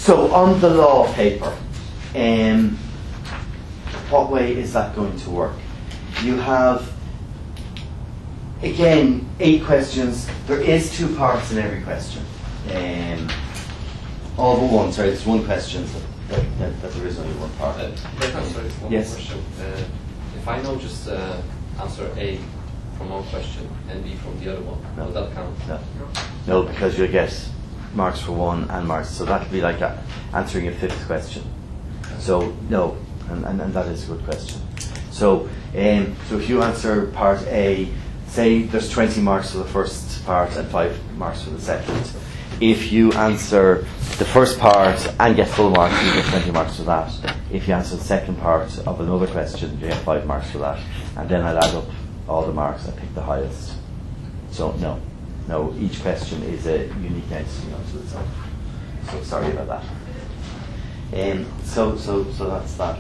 So on the law paper, what way is that going to work? You have, again, 8 questions. There is 2 parts in every question. All but one, sorry, there's 1 question that there is only 1 part. Sorry, one yes. question. If I know just answer A from one question and B from the other one, will that count? No, because you'll get marks for 1 and marks. So that would be like answering a 5th question. So no, and that is a good question. So if you answer part A, say there's 20 marks for the first part and 5 marks for the second. If you answer the first part and get full marks, you get 20 marks for that. If you answer the second part of another question, you get 5 marks for that. And then I'll add up all the marks and pick the highest. So no, each question is a unique entity unto itself. So sorry about that. So that's that.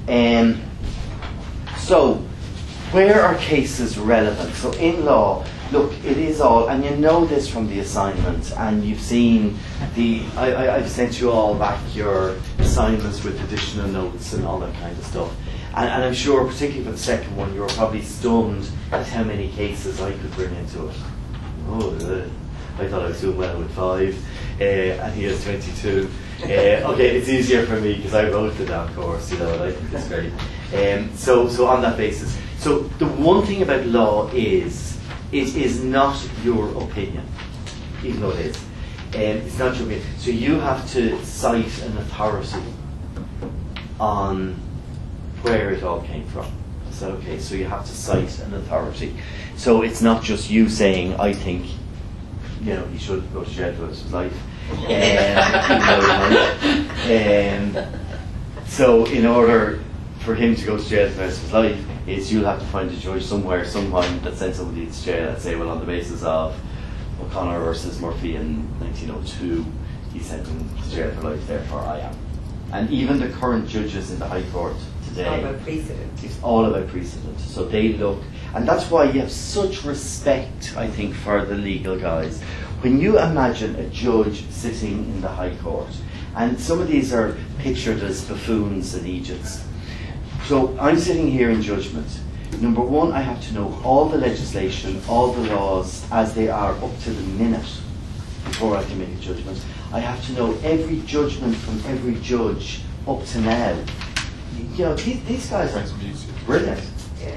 So where are cases relevant? So in law, look, it is all, and you know this from the assignment, and you've seen I've sent you all back your assignments with additional notes and all that kind of stuff. And I'm sure, particularly for the second one, you were probably stunned at how many cases I could bring into it. I thought I was doing well with 5, and he has 22. Okay, it's easier for me because I wrote the damn course, and I think it's great. So on that basis, so the one thing about law is it is not your opinion, even though it is. It's not your opinion. So you have to cite an authority on where it all came from. Is that okay? So you have to cite an authority. So it's not just you saying, I think, he should go to jail for the rest of his life. So in order for him to go to jail for the rest of his life, you'll have to find a judge somewhere, sometime that sends somebody to jail and say, well, on the basis of O'Connor versus Murphy in 1902, he sent him to jail for life, therefore I am. And even the current judges in the High Court today, all about precedent. It's all about precedent. So they look, and that's why you have such respect, I think, for the legal guys. When you imagine a judge sitting in the High Court, and some of these are pictured as buffoons and Egypts. So I'm sitting here in judgment. Number one, I have to know all the legislation, all the laws as they are up to the minute before I can make a judgment. I have to know every judgment from every judge up to now. These guys are brilliant. Yeah.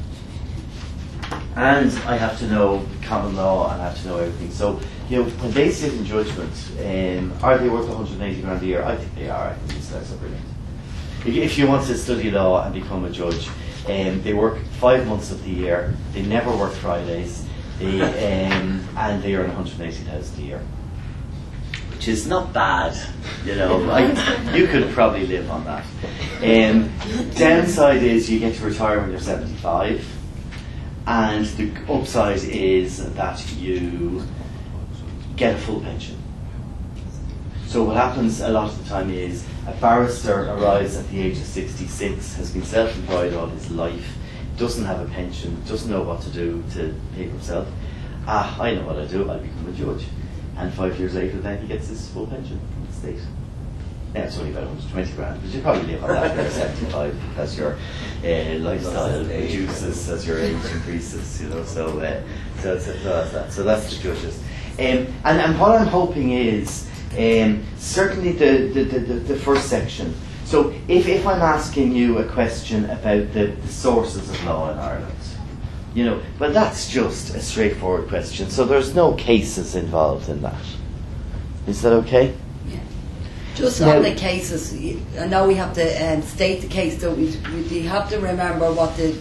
And I have to know common law, and I have to know everything. So, when they sit in judgment, are they worth 180 grand a year? I think they are. I think these guys are brilliant. If you want to study law and become a judge, they work 5 months of the year. They never work Fridays. And they earn 180,000 a year, which is not bad. You could probably live on that. Downside is you get to retire when you're 75. And the upside is that you get a full pension. So what happens a lot of the time is a barrister arrives at the age of 66, has been self-employed all his life, doesn't have a pension, doesn't know what to do to pay for himself. I know what I do, I'll become a judge. And 5 years later then he gets his full pension from the state. Yeah, it's only about 120 grand, but you probably live on that when you're 75 as your lifestyle reduces, as your age increases, so that's that. So that's the judges. And what I'm hoping is, certainly the first section. So if I'm asking you a question about the sources of law in Ireland, well, that's just a straightforward question. So there's no cases involved in that. Is that okay? Just on the cases, I know we have to state the case, so we have to remember what the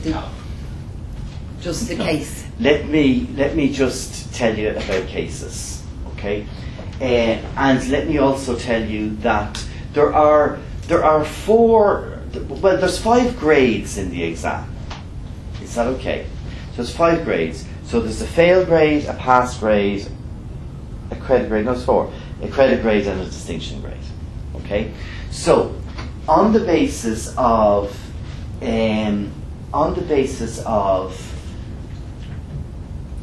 case. Let me just tell you about cases, okay? And let me also tell you that there are 5 grades in the exam. Is that okay? So there's 5 grades. So there's a fail grade, a pass grade, a credit grade. No, it's 4. A credit grade and a distinction grade. Okay, so on the basis of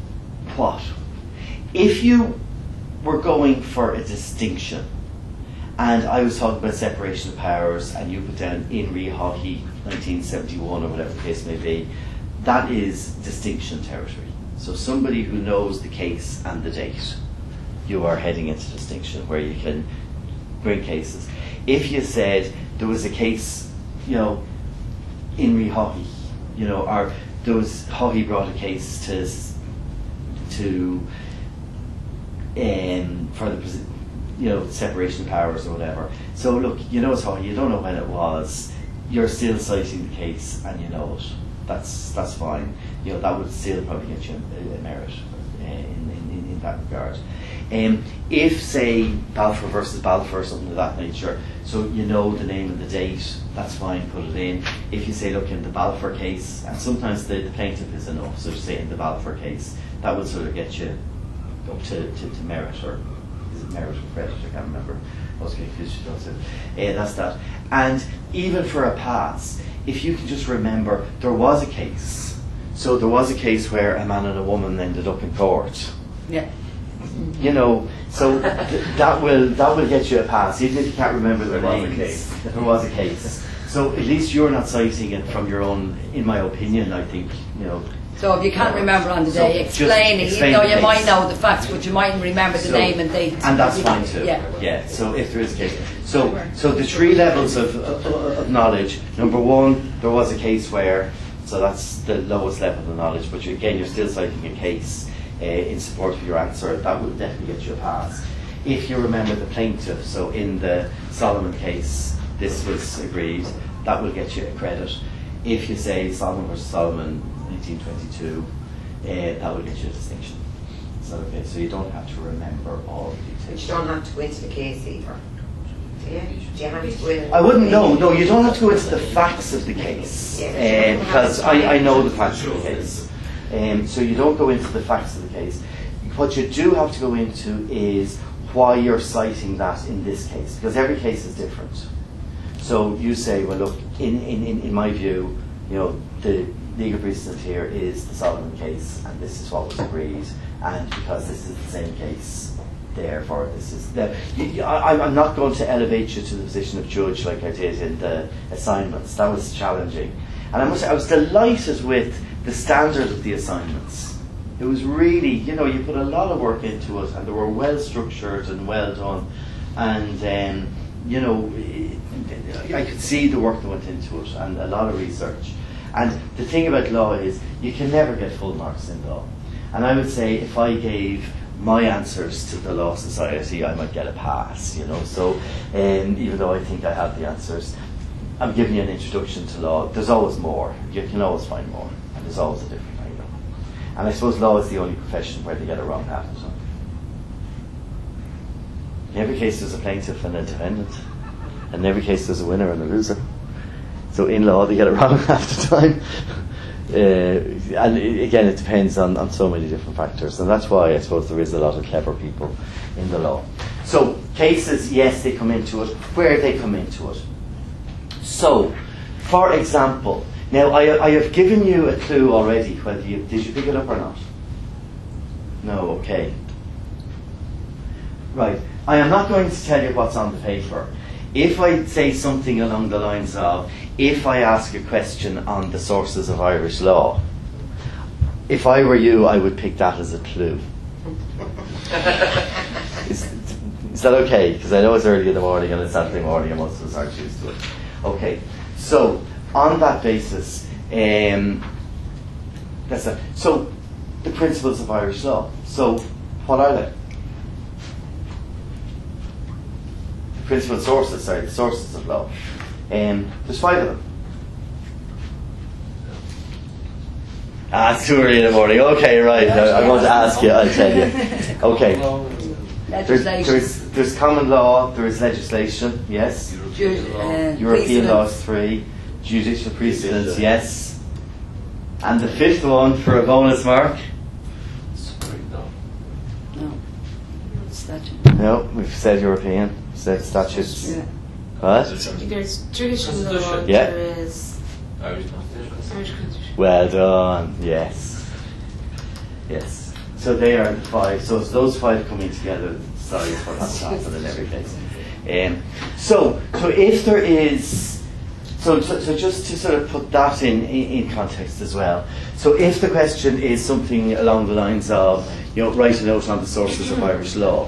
what? If you were going for a distinction And I was talking about separation of powers, and you put down in re hockey 1971 or whatever the case may be. That is distinction territory. So somebody who knows the case and the date, you are heading into distinction where you can bring cases. If you said there was a case, in re hockey, or there was hockey brought a case to for the separation of powers or whatever. So look, it's hockey. You don't know when it was. You're still citing the case, and you know it. That's fine. That would still probably get you a merit in that regard. If, say, Balfour versus Balfour or something of that nature, so you know the name and the date, that's fine, put it in. If you say, look, in the Balfour case, and sometimes the plaintiff is enough, so to say in the Balfour case, that would sort of get you up to merit, or is it merit or credit? I can't remember. I was confused. That's that. And even for a pass, if you can just remember, there was a case. So there was a case where a man and a woman ended up in court. Yeah. So that will get you a pass, even if you can't remember their names. There was a case. So at least you're not citing it from your own, in my opinion, I think, So if you can't remember on the day, explain it, even though you might know the facts, but you mightn't remember the name and date. And that's fine too. Yeah. So if there is a case. So the three levels of knowledge. Number one, there was a case where, so that's the lowest level of knowledge, but you're still citing a case in support of your answer. That would definitely get you a pass. If you remember the plaintiff, so in the Solomon case, this was agreed, that will get you a credit. If you say Solomon versus Solomon 1922, that will get you a distinction. So, okay, so you don't have to remember all the details. You don't have to go into the case either. Do you have to go in? I wouldn't know. No, you don't have to go into the facts of the case, because I know the facts of the case. So you don't go into the facts of the case. What you do have to go into is why you're citing that in this case, because every case is different. So you say, well, look, in my view, the legal precedent here is the Solomon case, and this is what was agreed, and because this is the same case, therefore this is I'm not going to elevate you to the position of judge like I did in the assignments. That was challenging, and I must say I was delighted with the standard of the assignments. It was really, you put a lot of work into it, and they were well structured and well done, and I could see the work that went into it, and a lot of research. And the thing about law is you can never get full marks in law. And I would say if I gave my answers to the Law Society, I might get a pass, So even though I think I have the answers, I'm giving you an introduction to law. There's always more. You can always find more. And there's always a different angle. And I suppose law is the only profession where they get it wrong half the time. In every case there's a plaintiff and a defendant. And in every case there's a winner and a loser. So in law they get it wrong half the time. And again, it depends on so many different factors. And that's why I suppose there is a lot of clever people in the law. So cases, yes, they come into it. Where they come into it. So, for example, now I have given you a clue already. Whether did you pick it up or not? No, okay. Right. I am not going to tell you what's on the paper. If I say something along the lines of, if I ask a question on the sources of Irish law, if I were you, I would pick that as a clue. Is that okay? Because I know it's early in the morning and it's Saturday morning and most of us aren't used to it. Okay, so on that basis, that's that. So the principles of Irish law. So what are they? Principal sources, the sources of law. There's 5 of them. It's too early in the morning. Okay, right. I want to ask you, I'll tell you. Okay. There's common law, there is legislation, yes. European law is 3. Judicial precedence, yes. And the 5th one for a bonus mark? No. Statute. No, we've said European. Said statutes. Yeah. What? There's traditional law, yeah. There is Irish Constitution. Well done, yes. Yes. So they are the 5. So it's those 5 coming together, emphasise what has to happen in every case. So if there is, so just to sort of put that in context as well. So if the question is something along the lines of, write a note on the sources of Irish law,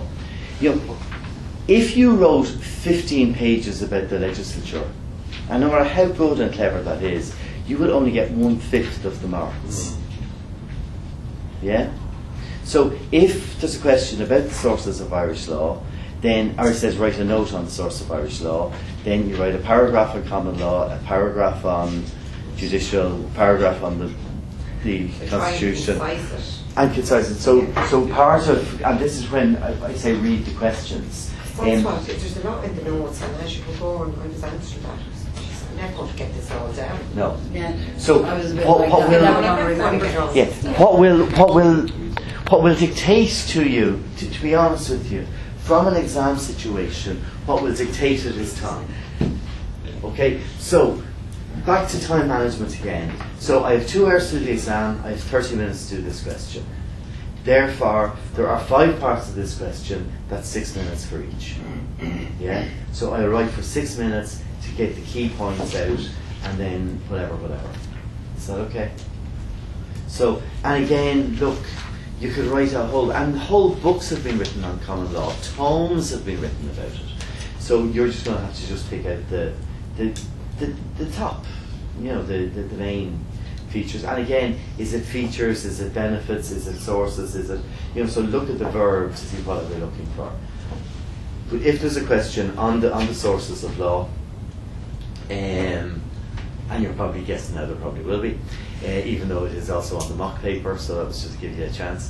if you wrote 15 pages about the legislature, and no matter how good and clever that is, you will only get 1/5 of the marks. Yeah? So if there's a question about the sources of Irish law, then, or it says write a note on the source of Irish law, then you write a paragraph on common law, a paragraph on judicial, a paragraph on the Constitution. And concise it. So part of, and this is when I say read the questions. That's what, there's a lot in the notes, and as you go on, I was answering that. I'm not going to get this all down. No. Yeah. So I was a bit what like will that. what will dictate to you, to be honest with you, from an exam situation, what will dictate it is time. Okay, so back to time management again. So I have 2 hours to do the exam, I have 30 minutes to do this question. Therefore, there are 5 parts of this question, that's 6 minutes for each. Yeah? So I write for 6 minutes to get the key points out, and then whatever. Is that okay? So, and again, look, you could write whole books have been written on common law, tomes have been written about it. So you're just going to have to just pick out the top, the main features. And again, is it features, is it benefits, is it sources, is it, so look at the verb to see what they're looking for. But if there's a question on the sources of law, and you're probably guessing now there probably will be, even though it is also on the mock paper, so that was just to give you a chance.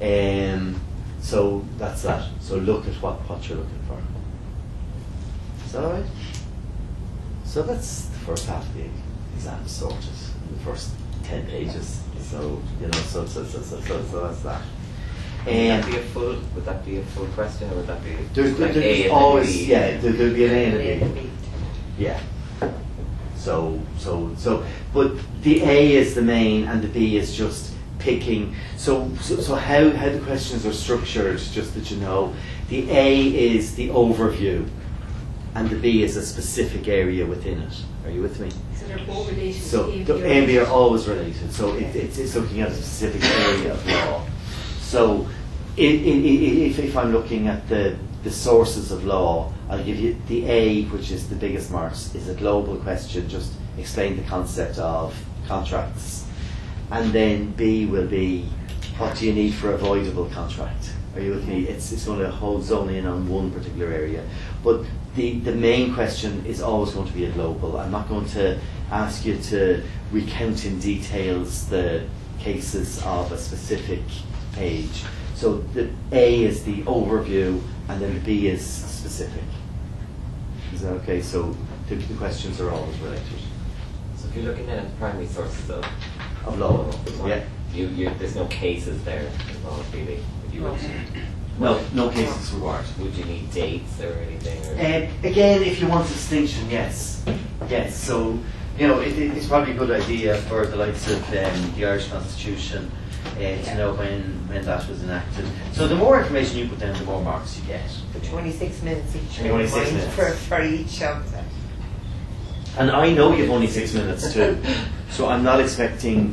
So that's that. So look at what you're looking for. Is that alright? So that's the first half of the exam sorted, the first 10 pages. So so that's that. Would that be a full question, or would that be there's always there'll be an A and a B. Yeah. So but the A is the main and the B is just picking. So how the questions are structured, just that you know, the A is the overview and the B is a specific area within it. Are you with me? So they're both related. So the A and B are always related. So it's looking at a specific area of law. So if I'm looking at the sources of law, I'll give you the A, which is the biggest marks, is a global question, just explain the concept of contracts. And then B will be, what do you need for avoidable contract? Are you with me? It's going to zone in on one particular area. But the main question is always going to be a global. I'm not going to ask you to recount in details the cases of a specific page. So the A is the overview, and then the B is specific. Is that okay? So the questions are always related. So if you're looking at primary sources of law, yeah. There's no cases there involved, really. No cases required. Would you need dates or anything? Or? Again, if you want a distinction, yes. So it's probably a good idea for the likes of the Irish Constitution to know when that was enacted. So the more information you put down, the more marks you get. For 26 minutes each. 26 minutes. For each of them. And I know you've only 6 minutes too, so I'm not expecting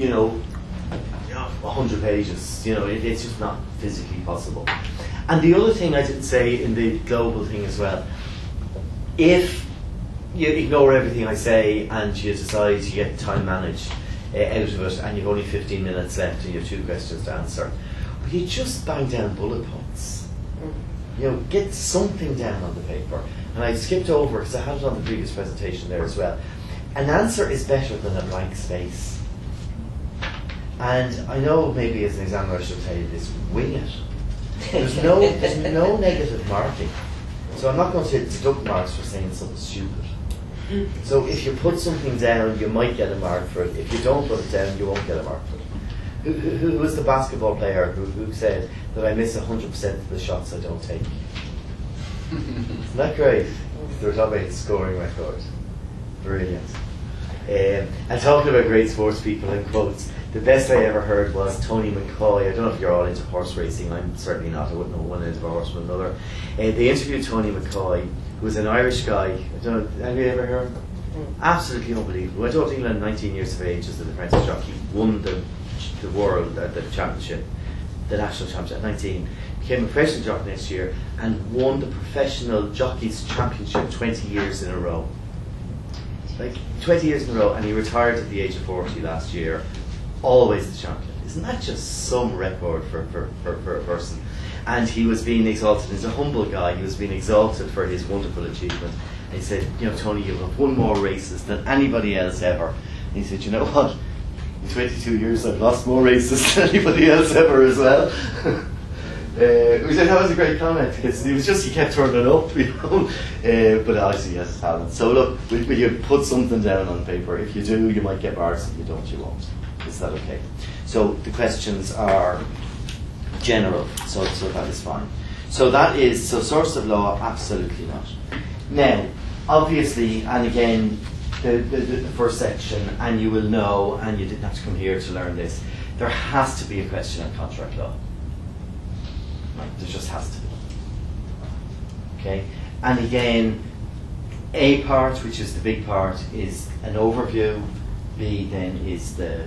100 pages. It's just not physically possible. And the other thing I didn't say in the global thing as well, if you ignore everything I say and you decide you get time managed out of it and you've only 15 minutes left and you have 2 questions to answer, but you just bang down bullet points. Get something down on the paper. And I skipped over, because I had it on the previous presentation there as well. An answer is better than a blank space. And I know maybe as an examiner I should say this, wing it. There's no negative marking. So I'm not going to deduct marks for saying something stupid. So if you put something down, you might get a mark for it. If you don't put it down, you won't get a mark for it. Who was the basketball player who said that I miss 100% of the shots I don't take? Isn't that great? They were talking about his scoring record. Brilliant. And talking about great sports people in quotes, the best I ever heard was Tony McCoy. I don't know if you're all into horse racing. I'm certainly not. I wouldn't know one end of a horse from another. They interviewed Tony McCoy, who was an Irish guy. I don't know, have you ever heard of him? Absolutely unbelievable. Went over to England at 19 years of age as an apprentice jockey. Won the world, the championship, the national championship at 19. Became a professional jockey next year and won the professional jockeys championship 20 years in a row. Like 20 years in a row, and he retired at the age of 40 last year. Always the champion. Isn't that just some record for a person? And he was being exalted. He's a humble guy. He was being exalted for his wonderful achievement. And he said, you know, Tony, you have won more races than anybody else ever. And he said, you know what? In 22 years, I've lost more races than anybody else ever as well. We said that was a great comment because it was just he kept turning it up, you know. But obviously he has a talent. So look, will you put something down on paper? If you do, you might get marks. If you don't, you won't. Is that okay? So the questions are general, so that is fine. So that is, so source of law, absolutely not. Now, obviously, and again, the first section, and you will know, and you didn't have to come here to learn this, there has to be a question on contract law. Right, there just has to be. Okay? And again, A part, which is the big part, is an overview. B then is the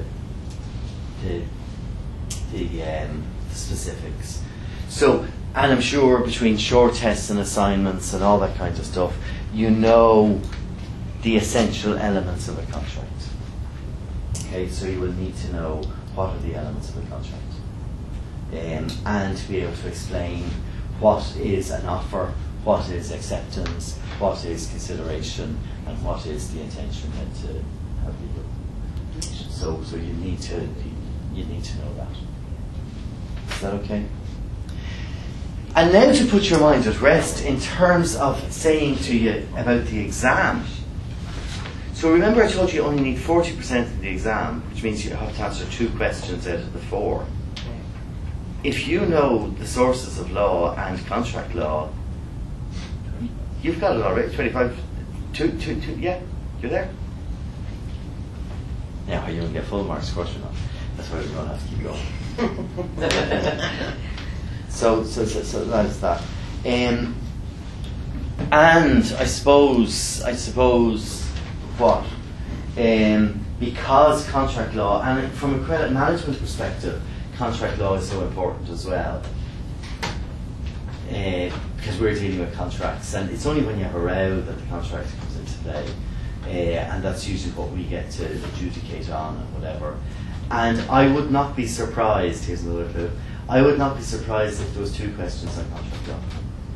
specifics. So, and I'm sure between short tests and assignments and all that kind of stuff, you know the essential elements of a contract. Okay, so you will need to know what are the elements of a contract. And to be able to explain what is an offer, what is acceptance, what is consideration, and what is the intention to have the so you need to know that. Is that okay? And now to put your mind at rest in terms of saying to you about the exam. So remember I told you only need 40% of the exam, which means you have to answer 2 questions out of the 4. If you know the sources of law and contract law, you've got it already. 25, 2, yeah, you're there. Now, are you going to get full marks? Of course you're not. That's why we're going to have to keep going. So that is that. And I suppose what? Because contract law, and from a credit management perspective, contract law is so important as well. Because we're dealing with contracts, and it's only when you have a row that the contract comes into play. And that's usually what we get to adjudicate on and whatever. And I would not be surprised, here's another clue, I would not be surprised if there was 2 questions on contract law.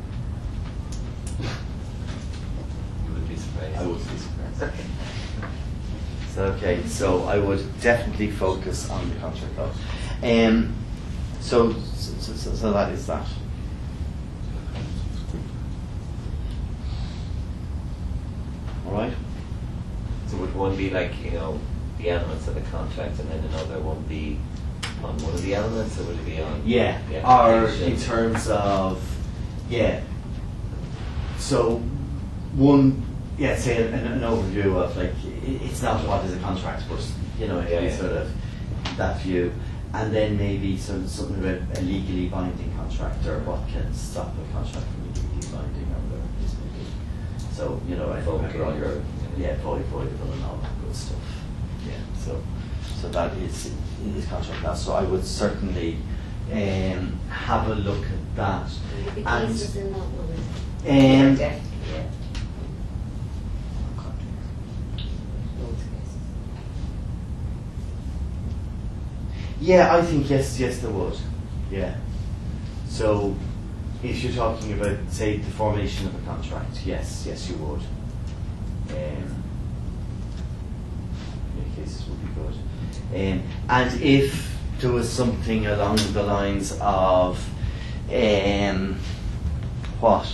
You would be surprised. I would be surprised. So, okay, so I would definitely focus on the contract law. So that is that. All right? So would one be like, you know, the elements of the contract, and then another one be on one of the elements, or would it be on the or application? in terms of, so one, say an overview of like, it's not what is a contract, but you know, sort of that view, and then maybe something about a legally binding contract, or what can stop a contract from being legally binding, or whatever it is maybe. So, you know, I remember all your voidable and all that good stuff. So that is contract law. So I would certainly have a look at that. The And cases in that one. Definitely, yeah. Loads of cases. yeah, I think yes, there would. Yeah. So if you're talking about, say, the formation of a contract, yes, you would. Many cases would be good. And if there was something along the lines of what?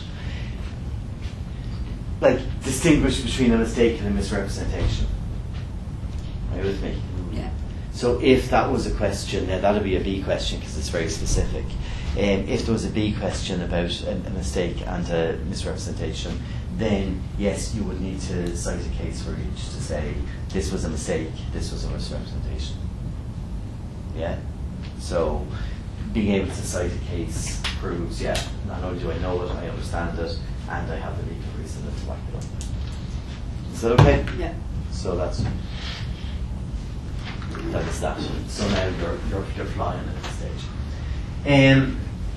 Like distinguish between a mistake and a misrepresentation. Are you with me? Yeah. So if that was a question, now that would be a B question because it's very specific. If there was a B question about a mistake and a misrepresentation, then yes, you would need to cite a case for each to say this was a mistake, this was a misrepresentation. Yeah? So being able to cite a case proves, yeah, not only do I know it, I understand it, and I have the legal reason to back it up. Is that okay? Yeah. So that is that. So now you're flying at this stage.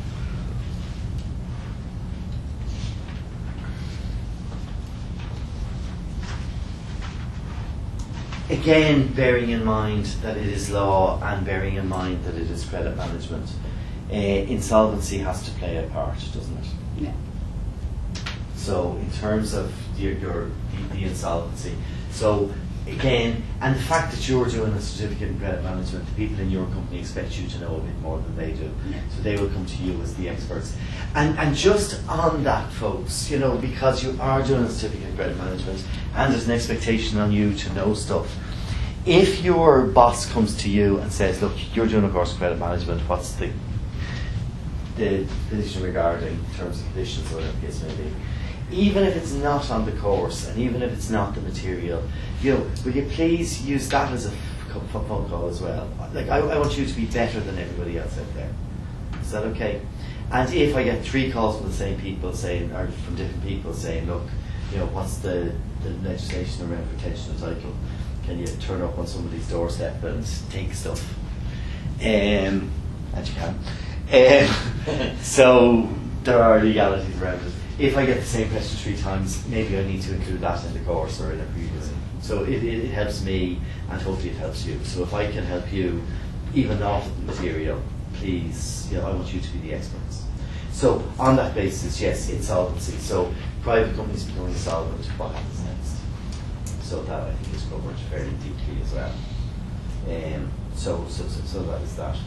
Again, bearing in mind that it is law and bearing in mind that it is credit management, insolvency has to play a part, doesn't it? Yeah. So in terms of the insolvency, so again, and the fact that you're doing a certificate in credit management, the people in your company expect you to know a bit more than they do. Yeah. So they will come to you as the experts. And just on that, folks, you know, because you are doing a certificate in credit management and there's an expectation on you to know stuff, if your boss comes to you and says, look, you're doing a course in credit management, what's the position regarding terms and conditions or whatever the case may be, even if it's not on the course and even if it's not the material, you know, will you please use that as a phone call as well? Like, I want you to be better than everybody else out there. Is that okay? And if I get 3 calls from the same people saying, or from different people saying, look, you know, what's the legislation around retention of title? Can you turn up on somebody's doorstep and take stuff? And you can. So there are legalities around it. If I get the same question 3 times, maybe I need to include that in the course or in a previous. So it helps me, and hopefully it helps you. So if I can help you, even off the material, please, you know, I want you to be the experts. So on that basis, yes, insolvency. So private companies becoming insolvent, what happens next? So that I think is covered fairly deeply as well. So that is that.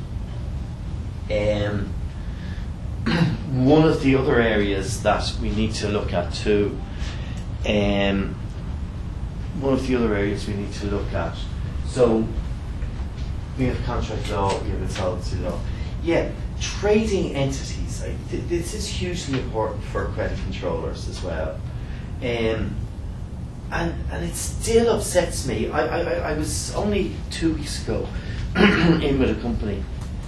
One of the other areas that we need to look at too, so we have contract law, we have insolvency law. Yeah, trading entities, this is hugely important for credit controllers as well. And it still upsets me. I was only 2 weeks ago in with a company.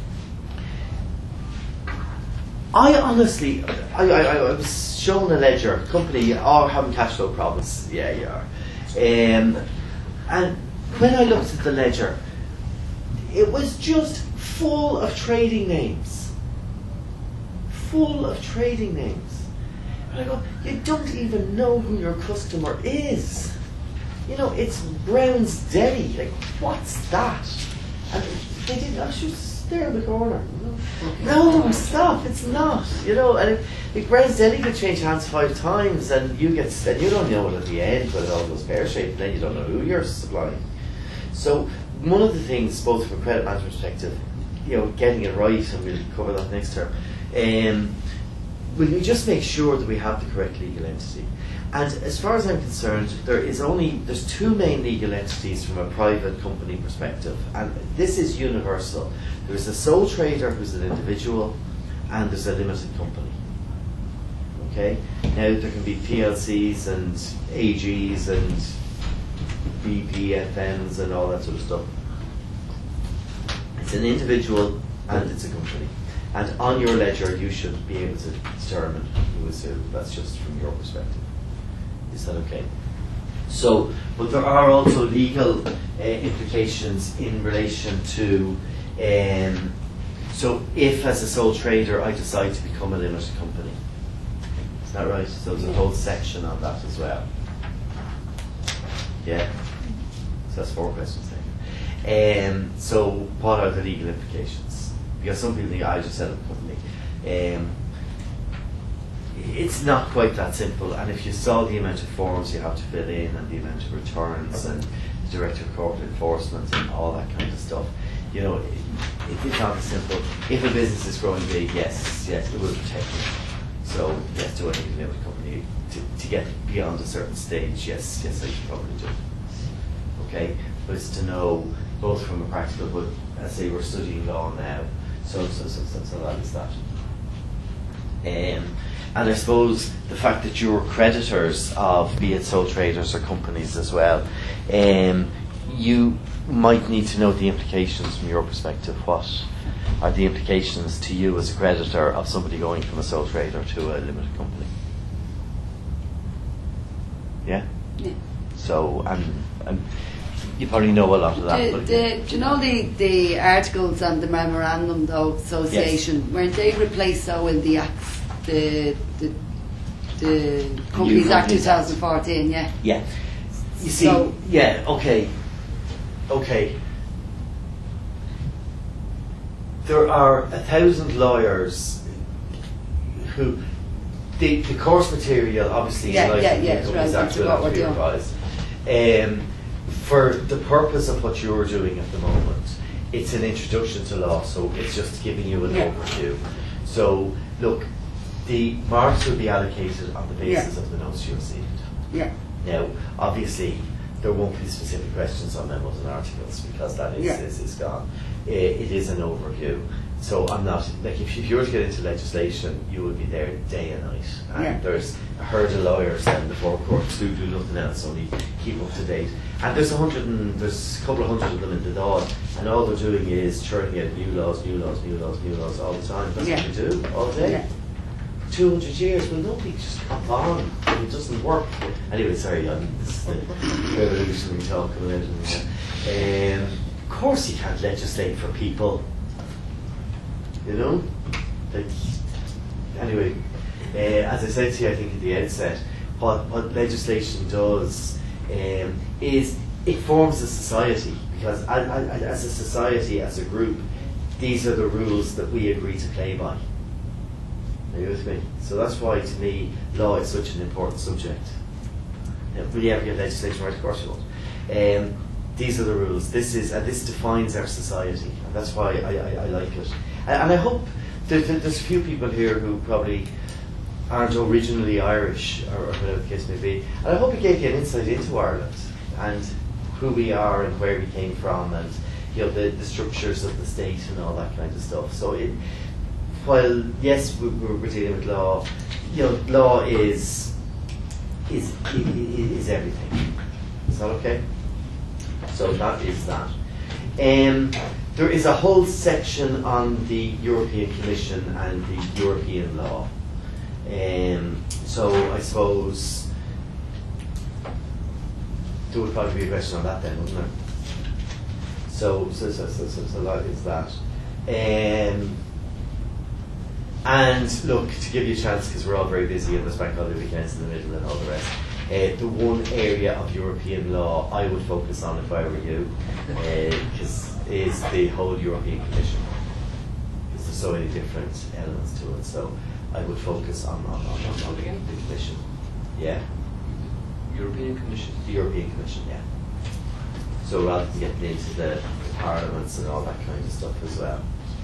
I honestly, I was shown a ledger. Company are having cash flow problems. Yeah, you are. And when I looked at the ledger, it was just full of trading names. Full of trading names. And I go, you don't even know who your customer is. You know, it's Brown's Deli. Like, what's that? And they didn't. I was just there in the corner. No, stop! It's not. You know, and if Brown's Deli could change hands 5 times, and you don't know it at the end when it all goes pear shaped. Then you don't know who you're supplying. So one of the things, both from a credit management perspective, you know, getting it right, and we'll cover that next term. Will you just make sure that we have the correct legal entity? And as far as I'm concerned, there's 2 main legal entities from a private company perspective, and this is universal. There's a sole trader who's an individual, and there's a limited company. Okay? Now there can be PLCs and AGs and BPFNs and all that sort of stuff. It's an individual and it's a company. And on your ledger, you should be able to determine who is who. That's just from your perspective. Is that okay? So, but there are also legal implications in relation to, so if as a sole trader I decide to become a limited company. Is that right? So there's a whole section on that as well. Yeah? So that's 4 questions there. So what are the legal implications? Because some people think, I just set up a company. It's not quite that simple, and if you saw the amount of forms you have to fill in and the amount of returns and the Director of Corporate Enforcement and all that kind of stuff, you know, it's not as simple. If a business is growing big, yes, it will protect you. So yes, do I need a limited company to get beyond a certain stage? Yes, I should probably do. Okay, but it's to know both from a practical, but as I say, we're studying law now, so that is that. And I suppose the fact that you're creditors of, be it sole traders or companies as well, you might need to know the implications from your perspective. What are the implications to you as a creditor of somebody going from a sole trader to a limited company? Yeah? Yeah. So, and you probably know a lot of that. Do you know the articles and the memorandum of association? Yes. Weren't they replaced though in the acts, the Companies Act 2014? Yeah. Yeah. You see, So- yeah, okay. There are 1,000 lawyers who the course material obviously Yeah, in yeah, the yeah, Companies right, Act that's will what have we're to be doing. revised. For the purpose of what you're doing at the moment, it's an introduction to law, so it's just giving you an Yeah. overview. So, look, the marks will be allocated on the basis of the notes you received. Yeah. Now, obviously, there won't be specific questions on memos and articles because that is, Yeah. is gone. It is an overview. So I'm not, like, if you were to get into legislation, you would be there day and night. And Yeah. there's a herd of lawyers and the four courts who do nothing else, only keep up to date. And there's a couple of hundred of them in the Dáil, and all they're doing is churning out new laws all the time. That's Yeah. what they do, all day. Yeah. 200 years, well, nobody just hop on. It doesn't work. Anyway, sorry, this is the revolutionary talk coming out. Of course you can't legislate for people. You know? Like, anyway, as I said to you, I think at the outset, what legislation does is it forms a society, because as a society, as a group, these are the rules that we agree to play by. Are you with me? So that's why, to me, law is such an important subject. Will you ever get legislation right? Of course you won't. These are the rules. This defines our society, and that's why I like it. And I hope there's a few people here who probably aren't originally Irish, or whatever the case may be. And I hope it gave you an insight into Ireland and who we are and where we came from, and the structures of the state and all that kind of stuff. So while yes, we're dealing with law, law is everything. Is that okay? So that is that. There is a whole section on the European Commission and the European law. So I suppose there would probably be a question on that then, wouldn't there? So that is that. And look, to give you a chance, because we're all very busy and there's bank holiday weekends in the middle and all the rest, the one area of European law I would focus on if I were you is the whole European Commission. Because there's so many different elements to it, so I would focus on the Commission. Yeah? European Commission. The European Commission, yeah. So rather than getting into the parliaments and all that kind of stuff as well.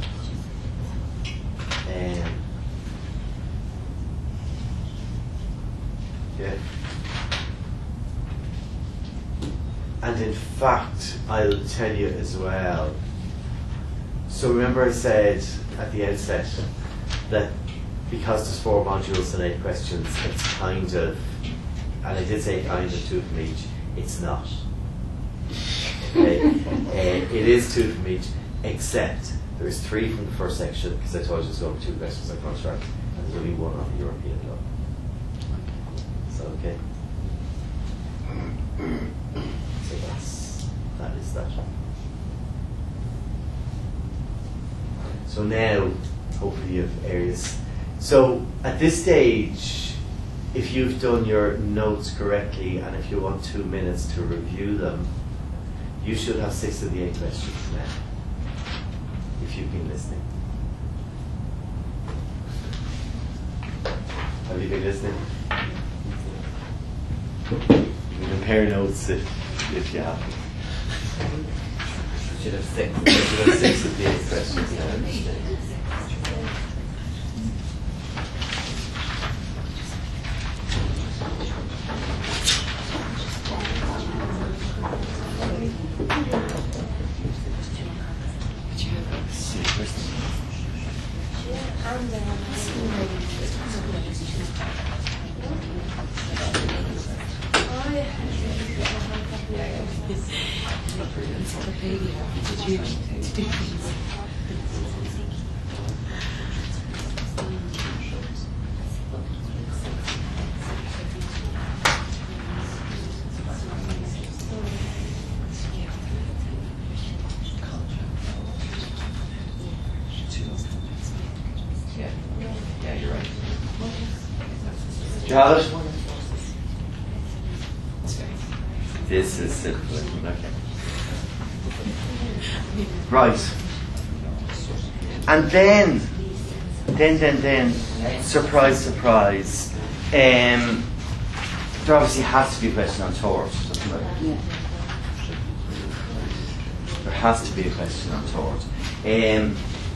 Yeah. And in fact, I'll tell you as well. So remember I said at the outset that because there's 4 modules and 8 questions, it's kind of, and I did say kind of 2 from each, it's not. Okay? It is 2 from each, except there is 3 from the first section, because I told you it's over 2 questions on contract, and there's only 1 on the European law. Is that okay? So that is that. So now, hopefully you have areas. So at this stage, if you've done your notes correctly, and if you want 2 minutes to review them, you should have 6 of the 8 questions now, if you've been listening. Have you been listening? You can compare notes if you have. You should have 6. You should have 6 of the 8 questions now. Yeah, you're right. Do you have it? This is simple. Okay. Right. And then, surprise, surprise. There obviously has to be a question on tort, doesn't there? Yeah. There has to be a question on tort. And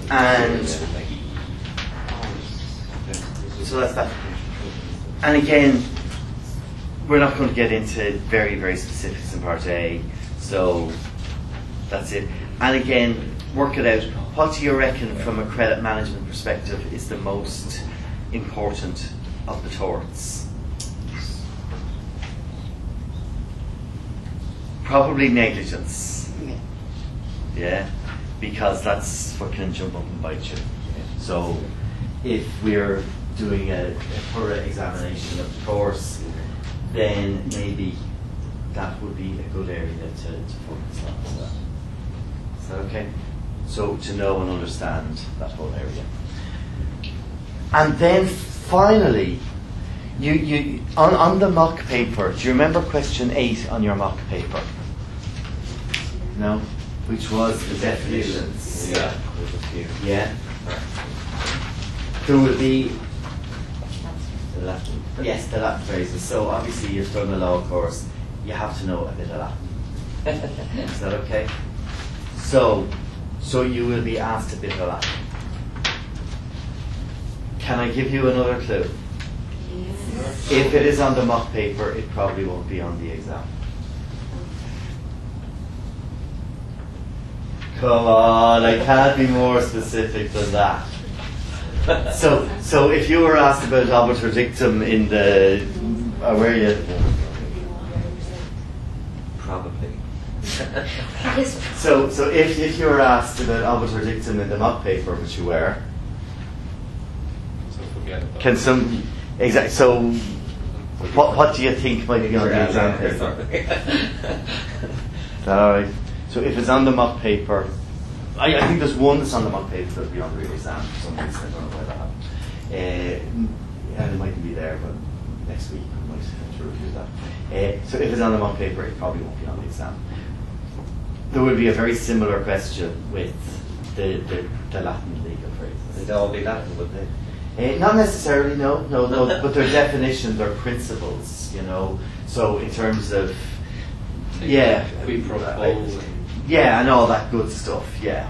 so that's that. And again, we're not going to get into very, very specifics in part A, so that's it. And again, work it out. What do you reckon from a credit management perspective is the most important of the torts? Probably negligence. Yeah, because that's what can jump up and bite you. So if we're doing a thorough examination of the course, then maybe that would be a good area to focus on as well. Is that okay? So to know and understand that whole area. And then finally, you on the mock paper, do you remember question 8 on your mock paper? No? Which was the definitions. Yeah. Yeah. There would be the Latin. Yes, the Latin phrases. So obviously you've done the law course, you have to know a bit of Latin. Is that okay? So you will be asked a bit of Latin. Can I give you another clue? Yes. If it is on the mock paper, it probably won't be on the exam. Come on, I can't be more specific than that. So if you were asked about obiter dictum in the, where are you? Probably. So if you were asked about obiter dictum in the mock paper, which you were, So forget about can some exact? So what do you think might be on the exam paper? Is that all right? So if it's on the mock paper, I think there's one that's on the mock paper that'll be on the real exam for some reason. I don't know why that happened. And it mightn't be there, but next week we might have to review that. So if it's on the mock paper, it probably won't be on the exam. There would be a very similar question with the Latin legal phrases. They'd all be Latin, would they? Not necessarily, no, but their definitions are principles, you know. So in terms of, yeah, Quid pro quo. yeah, and all that good stuff, yeah.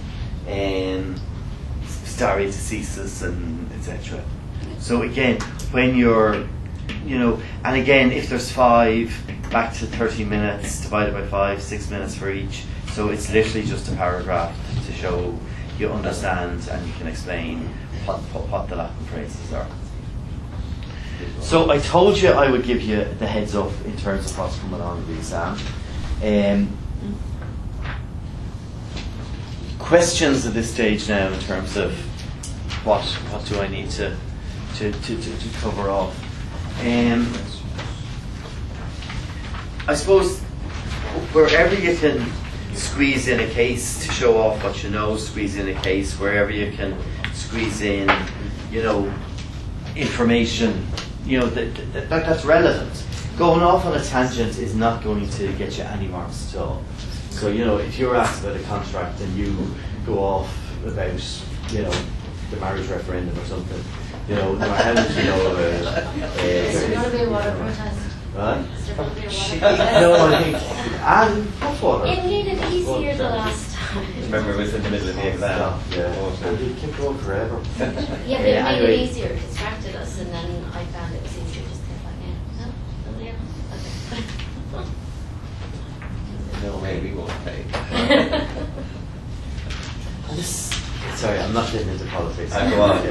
Stare decisis and etc. So again, when you're, you know, and again, if there's 5, back to 30 minutes, divided by 5, 6 minutes for each. So it's literally just a paragraph to show you understand and you can explain what the Latin phrases are. So I told you I would give you the heads up in terms of what's coming on in the exam. Questions at this stage now in terms of what do I need to cover off. I suppose wherever you can squeeze in a case to show off what you know, squeeze in a case. Wherever you can squeeze in, you know, information, you know, that's relevant. Going off on a tangent is not going to get you any marks at all. So, you know, if you're asked about a contract and you go off about, you know, the marriage referendum or something, you know, no matter how much you know about Is there going to be a water protest? Right? Is there going to be a water protest? No, I think, and hot water. It made it easier the last time. Remember, it was in the middle of the exam. Yeah. It kept going forever. Yeah, but it made Anyway. it easier. It distracted us, and then I found it was easier just to get back in. No? Nobody else? Okay. No way, we won't pay. Sorry, I'm not getting into politics. Go on.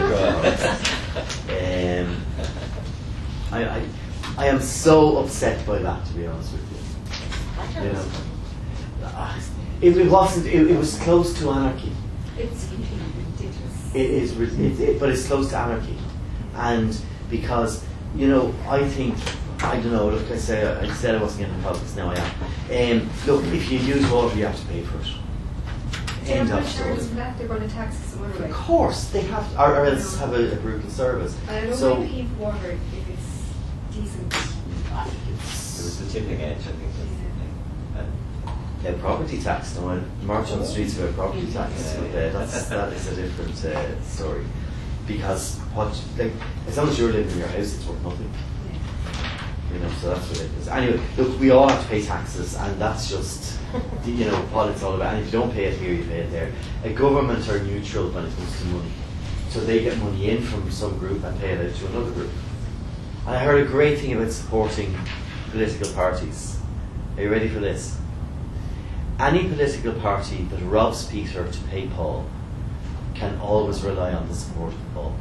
I am so upset by that, to be honest with you. You know, It wasn't. It was close to anarchy. It's ridiculous. It is, but it's close to anarchy, and because I think I don't know. Look, I said I wasn't getting into politics. Now I am. Look, if you use water, you have to pay for it. They're End not of sure story. doesn't that they're going to tax us some other way. Of course, they have to, or else have a brutal service. And I don't So mind paying for water if it's decent. I think There it's was the tipping edge, I think. yeah, property tax. No, I march on the streets about property tax. Yeah. But, that is a different story, because as long as you're living in your house, it's worth nothing. So that's what it is. Anyway, look, we all have to pay taxes, and that's just what it's all about. And if you don't pay it here, you pay it there. A government are neutral when it comes to money, so they get money in from some group and pay it out to another group. And I heard a great thing about supporting political parties. Are you ready for this? Any political party that robs Peter to pay Paul can always rely on the support of Paul.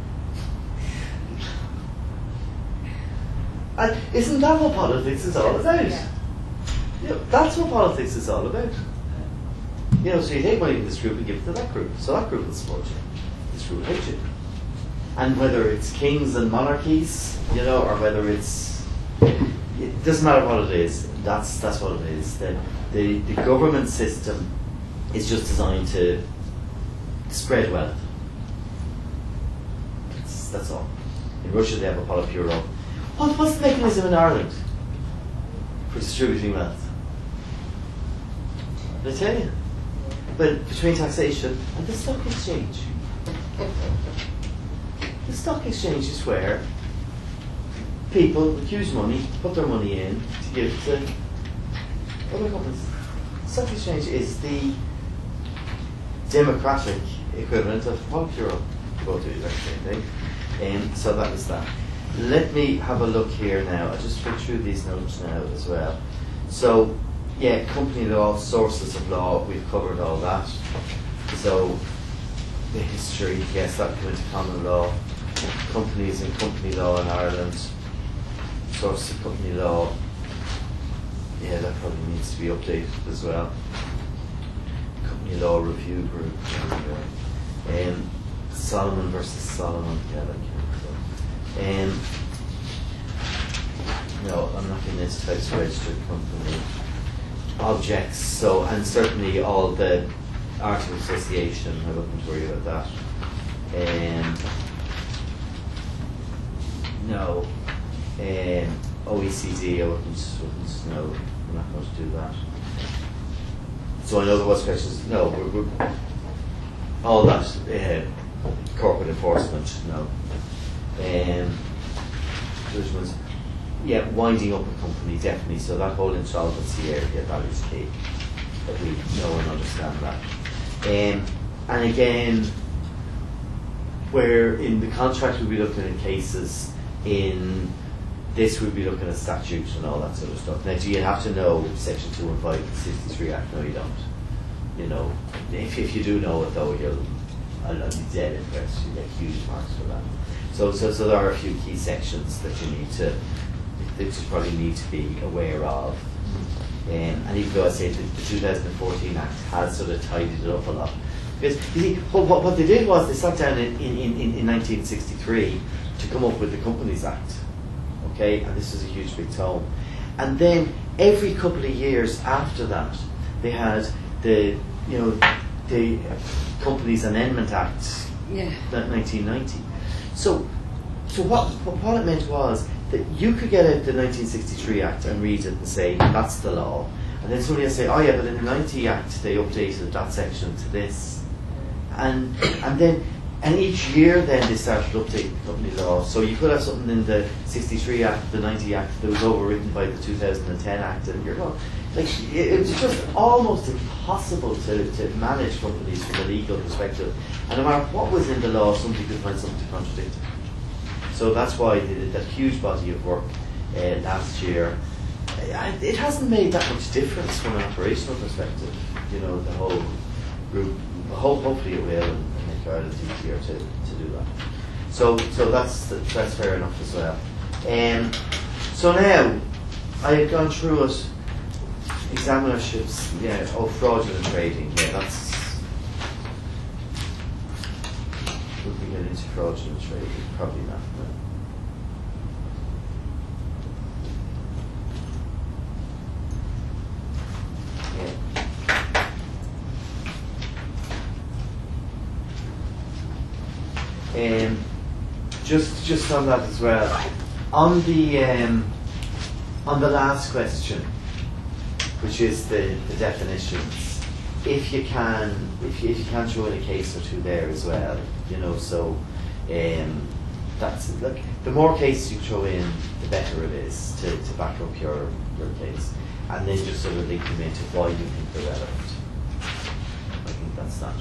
And isn't that what politics is all about? Yeah. That's what politics is all about. So you take money from this group and give it to that group, so that group will support you. This group will hate you. And whether it's kings and monarchies, or whether it doesn't matter what it is. That's what it is. The government system is just designed to spread wealth. That's all. In Russia, they have a Politburo. What's the mechanism in Ireland for distributing wealth? I tell you. But between taxation and the stock exchange. The stock exchange is where people with huge money put their money in to give to other companies. Stock exchange is the democratic equivalent of Politburo. Go to the exact same thing. So that is that. Let me have a look here now. I'll just put through these notes now as well. So, company law, sources of law, we've covered all that. So, the history, yes, that came into common law. Companies and company law in Ireland. Sources of company law. Yeah, that probably needs to be updated as well. Company law review group. Solomon versus Solomon. Yeah, that no, I'm not in this type of registered company. Objects, so, and certainly all the Articles of Association, I wouldn't worry about that. No. OECD, I wouldn't, no, we're not going to do that. So I know there was questions, no, we're all that, corporate enforcement, no. Winding up a company, definitely. So that whole insolvency area, that is key. That we know and understand that. And again, where in the contract we'll be looking at cases, in this we'll be looking at statutes and all that sort of stuff. Now, do you have to know Section 215 of the 63 Act? No, you don't. If you do know it, though, I'll be dead impressed. You get huge marks for that. So there are a few key sections that you probably need to be aware of. And even though I say the 2014 Act has sort of tidied it up a lot. Because you see, what they did was they sat down in 1963 to come up with the Companies Act. Okay, and this was a huge big tome. And then every couple of years after that, they had the Companies Amendment Act, 1990. So what it meant was that you could get out the 1963 Act and read it and say, that's the law. And then somebody will say, oh yeah, but in the 90 Act they updated that section to this. And each year then they started updating the company law. So you could have something in the 63 Act, the 90 Act that was overwritten by the 2010 Act, and you're going, it was just almost impossible to manage companies from a legal perspective. And no matter what was in the law, somebody could find something to contradict it. So that's why they did that huge body of work last year. It hasn't made that much difference from an operational perspective, the whole group. Hopefully it will, and make Ireland easier to do that. So that's fair enough as well. So now, I have gone through it examinerships, yeah, fraudulent trading, yeah, that's. Would we get into fraudulent trading? Probably not. No. Just on that as well, on the last question, which is the definitions, if you can throw in a case or two there as well, so that's it. Look, the more cases you throw in, the better it is to back up your case, and then just sort of link them into why you think they're relevant. I think that's that.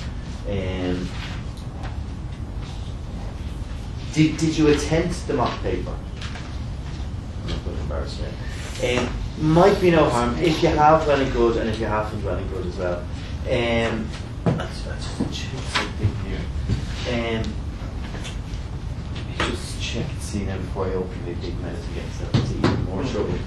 Did you attempt the mock paper? I'm not going to embarrass you. Might be no harm. If you have, well and good, and if you haven't, well and good as well. Let's just check something here. Just check and see now before I open the big mouth and get myself into even more trouble.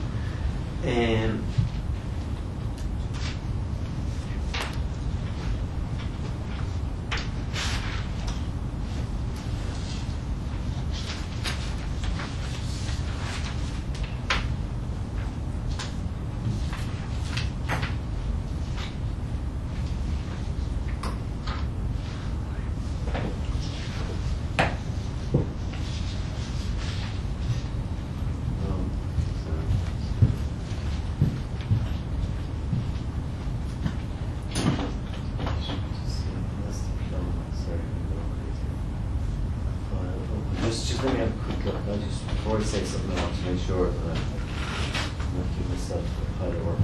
Just let me have a quick look. Before I say something, I want to make sure that I'm not giving myself a pile of work.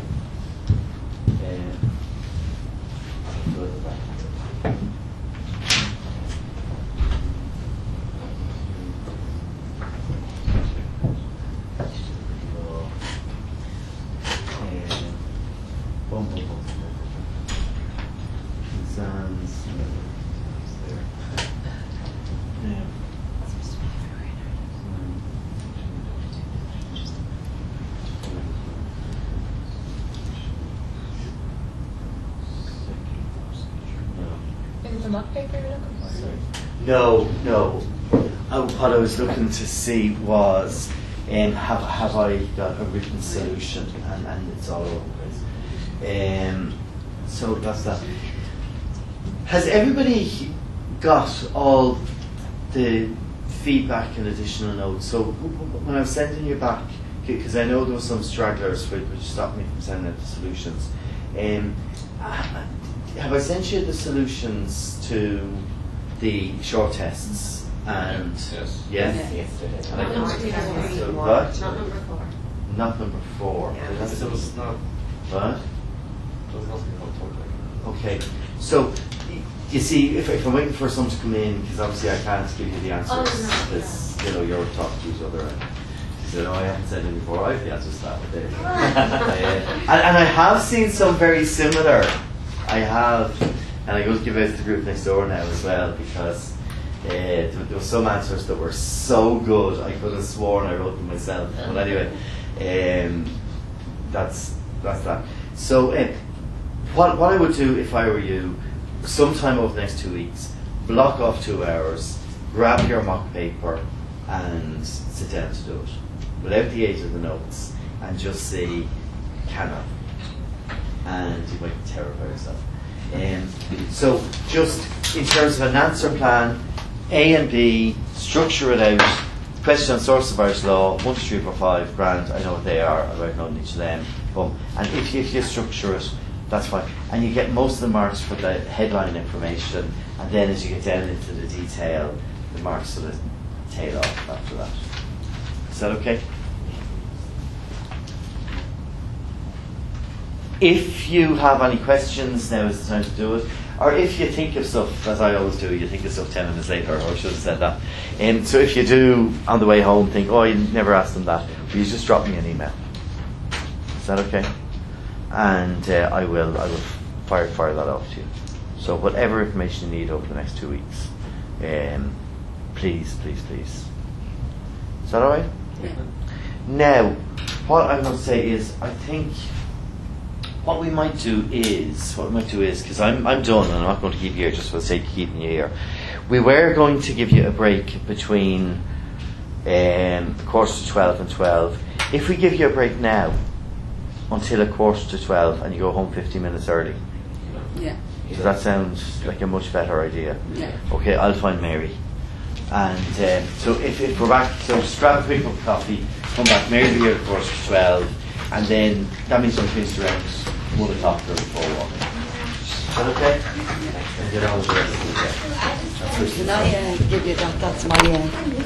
I'll go to the back. Exams. There. Yeah. Is it the mock paper you're looking for? No. What I was looking to see was, have I got a written solution, and it's all over the place. So that's that. Has everybody got all the feedback and additional notes? So when I was sending you back, because I know there were some stragglers which stopped me from sending out the solutions. Have I sent you the solutions to the short tests? And Yes. Yes. Yesterday. And I No, I can- think that's so more. what? Not number 4. Not number 4. Yeah. That's It was not. what? It was not become total. Okay. So you see, if I'm waiting for someone to come in, because obviously I can't give you the answers, Oh, no, because you're talking to each other. And she said, "Oh, I haven't said it before. I have the answers to that with it." And I have seen some very similar. I have, and I go to give out to the group next door now as well, because there were some answers that were so good I could have sworn I wrote them myself. But anyway, that's that. So what I would do if I were you, sometime over the next 2 weeks, block off 2 hours, grab your mock paper and sit down to do it without the aid of the notes, and just see, can I? And you might terrify yourself. So just in terms of an answer plan, A and B, structure it out. Question on source of Irish law, 1, 2, 3, 4, 5, grand, I know what they are, I write down each of them, boom. And if you structure it, that's fine. And you get most of the marks for the headline information, and then as you get down into the detail, the marks sort of tail off after that. Is that okay? If you have any questions, now is the time to do it. Or if you think of stuff, as I always do, you think of stuff 10 minutes later, or I should have said that. So if you do, on the way home, think, oh, you never asked them that, will you just drop me an email? Is that okay? And I will fire that off to you. So whatever information you need over the next 2 weeks, please. Is that all right? Yeah. Now, what I'm going to say is, I think what we might do is, because I'm done and I'm not going to keep you here just for the sake of keeping you here. We were going to give you a break between 11:45 and 12. If we give you a break now until 11:45 and you go home 15 minutes early, Yeah. does that sound like a much better idea? Yeah. Okay, I'll find Mary. And so if we're back, so just grab a quick cup of coffee, come back, Mary will be here at 12, and then that means we'll finish around 1 o'clock or before walking. Is that okay? And get on with the rest of the day. Can I give you that? That's my